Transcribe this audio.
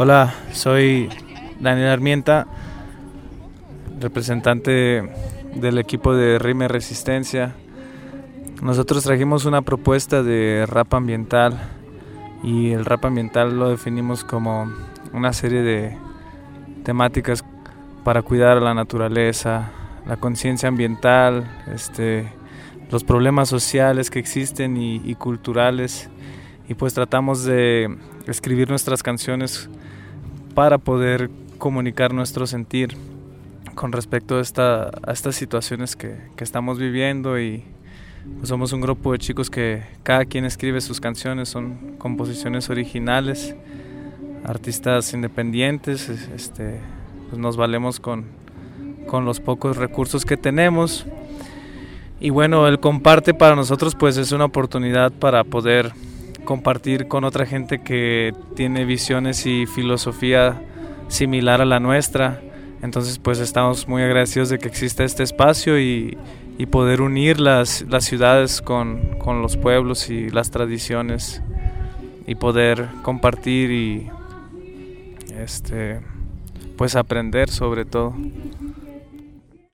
Hola, soy Daniel Armienta, representante del equipo de Rime Resistencia. Nosotros trajimos una propuesta de rap ambiental y el rap ambiental lo definimos como una serie de temáticas para cuidar a la naturaleza, la conciencia ambiental, los problemas sociales que existen y culturales, y pues tratamos de escribir nuestras canciones para poder comunicar nuestro sentir con respecto a estas situaciones que estamos viviendo. Y pues somos un grupo de chicos que cada quien escribe sus canciones, son composiciones originales, artistas independientes, pues nos valemos con los pocos recursos que tenemos. Y bueno, el comparte para nosotros pues es una oportunidad para poder compartir con otra gente que tiene visiones y filosofía similar a la nuestra. Entonces pues estamos muy agradecidos de que exista este espacio y poder unir las ciudades con los pueblos y las tradiciones, y poder compartir y pues aprender sobre todo.